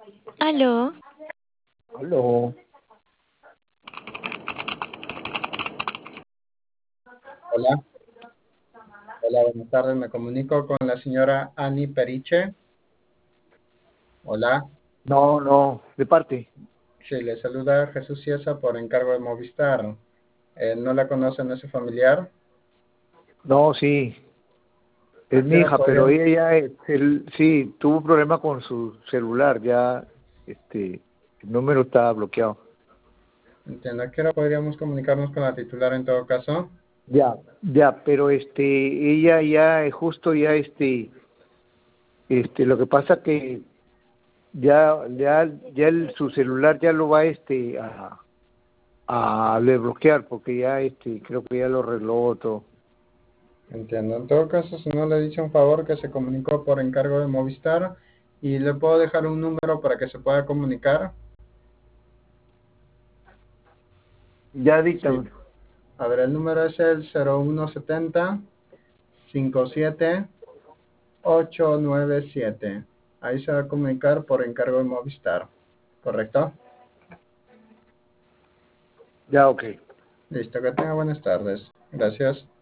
Aló, Aló, hola, hola, buenas tardes. Me comunico con la señora Ani Periche. Hola, No, de parte. sí, le saluda Jesús Ciesa por encargo de Movistar. ¿No la conocen, es su familiar? No, sí, ¿A es qué mi hora hija, pero podríamos? ella ya, sí, tuvo un problema con su celular, ya, el número estaba bloqueado. Entiendo, ¿a qué hora podríamos comunicarnos con la titular en todo caso? Ya, pero ella ya, justo ya, lo que pasa que ya su celular ya lo va, a desbloquear, porque ya, creo que ya lo arregló todo. Entiendo, en todo caso, si no le dice un favor que se comunicó por encargo de Movistar y le puedo dejar un número para que se pueda comunicar. Ya Sí, dictan, a ver, el número es el 0170 57 897. Ahí se va a comunicar por encargo de Movistar. ¿Correcto? ya, ok. Listo, que tenga buenas tardes. Gracias.